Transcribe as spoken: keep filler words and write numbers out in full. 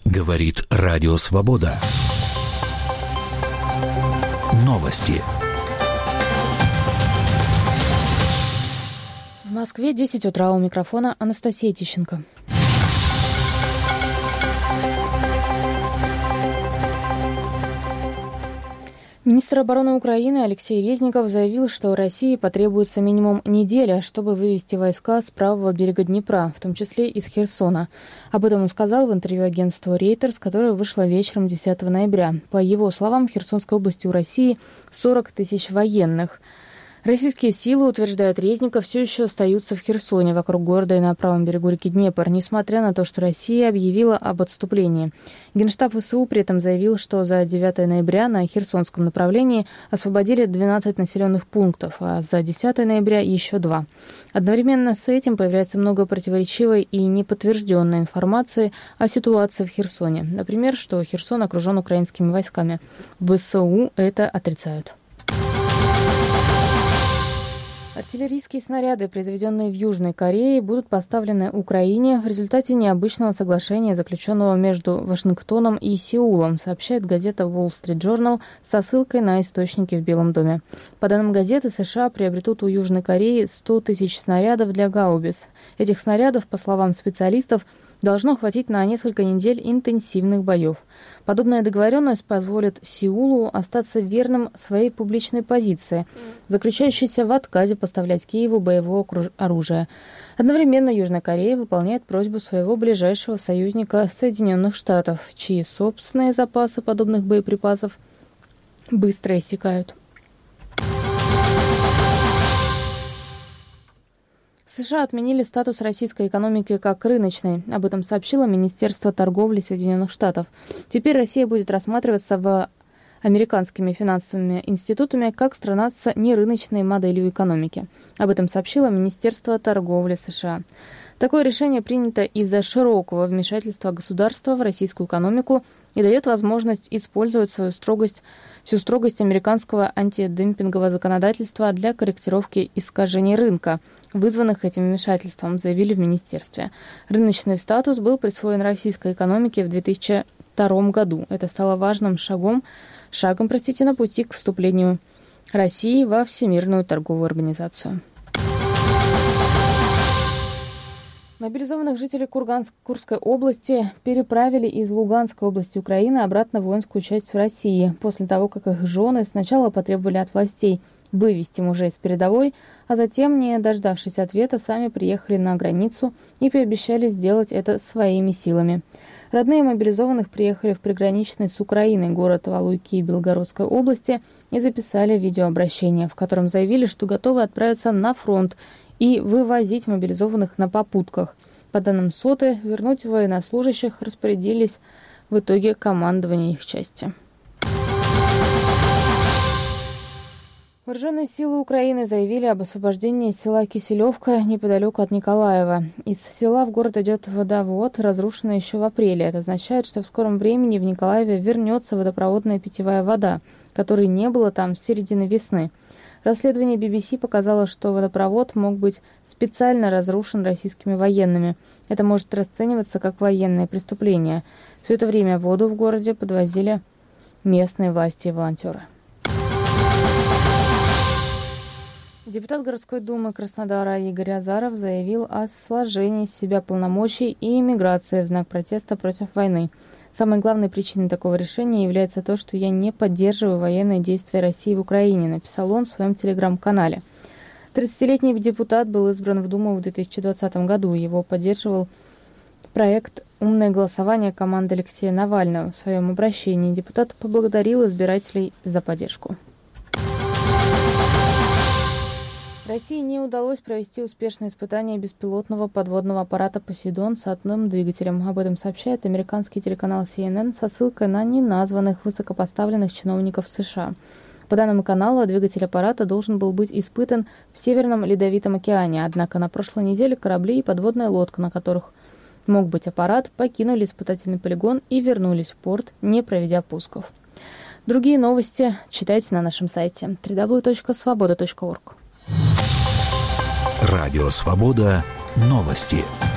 Говорит Радио Свобода. Новости. В Москве десять утра, у микрофона Анастасия Тищенко. Министр обороны Украины Алексей Резников заявил, что России потребуется минимум неделя, чтобы вывести войска с правого берега Днепра, в том числе из Херсона. Об этом он сказал в интервью агентству Reuters, которое вышло вечером десятого ноября. По его словам, в Херсонской области у России сорок тысяч военных. Российские силы, утверждает Резников, все еще остаются в Херсоне, вокруг города и на правом берегу реки Днепр, несмотря на то, что Россия объявила об отступлении. Генштаб ВСУ при этом заявил, что за девятого ноября на Херсонском направлении освободили двенадцать населенных пунктов, а за десятого ноября еще два. Одновременно с этим появляется много противоречивой и неподтвержденной информации о ситуации в Херсоне. Например, что Херсон окружен украинскими войсками. ВСУ это отрицают. Артиллерийские снаряды, произведенные в Южной Корее, будут поставлены Украине в результате необычного соглашения, заключенного между Вашингтоном и Сеулом, сообщает газета Wall Street Journal со ссылкой на источники в Белом доме. По данным газеты, США приобретут у Южной Кореи сто тысяч снарядов для гаубиц. Этих снарядов, по словам специалистов, должно хватить на несколько недель интенсивных боев. Подобная договоренность позволит Сеулу остаться верным своей публичной позиции, заключающейся в отказе поставлять Киеву боевое оружие. Одновременно Южная Корея выполняет просьбу своего ближайшего союзника Соединенных Штатов, чьи собственные запасы подобных боеприпасов быстро иссякают. США отменили статус российской экономики как рыночной. Об этом сообщило Министерство торговли Соединенных Штатов. Теперь Россия будет рассматриваться в американскими финансовыми институтами как страна с нерыночной моделью экономики. Об этом сообщило Министерство торговли США. Такое решение принято из-за широкого вмешательства государства в российскую экономику и дает возможность использовать свою строгость, всю строгость американского антидемпингового законодательства для корректировки искажений рынка, вызванных этим вмешательством, заявили в министерстве. Рыночный статус был присвоен российской экономике в две тысячи втором году. Это стало важным шагом, шагом, простите, на пути к вступлению России во Всемирную торговую организацию. Мобилизованных жителей Курганск, Курской области переправили из Луганской области Украины обратно в воинскую часть в России, после того, как их жены сначала потребовали от властей вывести мужей с передовой, а затем, не дождавшись ответа, сами приехали на границу и пообещали сделать это своими силами. Родные мобилизованных приехали в приграничный с Украиной город Валуйки Белгородской области и записали видеообращение, в котором заявили, что готовы отправиться на фронт и вывозить мобилизованных на попутках. По данным СОТы, вернуть военнослужащих распорядились в итоге командование их части. Вооруженные силы Украины заявили об освобождении села Киселевка неподалеку от Николаева. Из села в город идет водовод, разрушенный еще в апреле. Это означает, что в скором времени в Николаеве вернется водопроводная питьевая вода, которой не было там с середины весны. Расследование би би си показало, что водопровод мог быть специально разрушен российскими военными. Это может расцениваться как военное преступление. Все это время воду в городе подвозили местные власти и волонтеры. Депутат городской думы Краснодара Игорь Азаров заявил о сложении с себя полномочий и эмиграции в знак протеста против войны. Самой главной причиной такого решения является то, что я не поддерживаю военные действия России в Украине, написал он в своем телеграм-канале. тридцатилетний депутат был избран в Думу в две тысячи двадцатом году. Его поддерживал проект «Умное голосование» команды Алексея Навального. В своем обращении депутат поблагодарил избирателей за поддержку. России не удалось провести успешное испытание беспилотного подводного аппарата «Посейдон» с атомным двигателем. Об этом сообщает американский телеканал си эн эн со ссылкой на неназванных высокопоставленных чиновников США. По данным канала, двигатель аппарата должен был быть испытан в Северном Ледовитом океане, однако на прошлой неделе корабли и подводная лодка, на которых мог быть аппарат, покинули испытательный полигон и вернулись в порт, не проведя пусков. Другие новости читайте на нашем сайте дабл ю дабл ю дабл ю точка свобода точка орг. Радио «Свобода». Новости.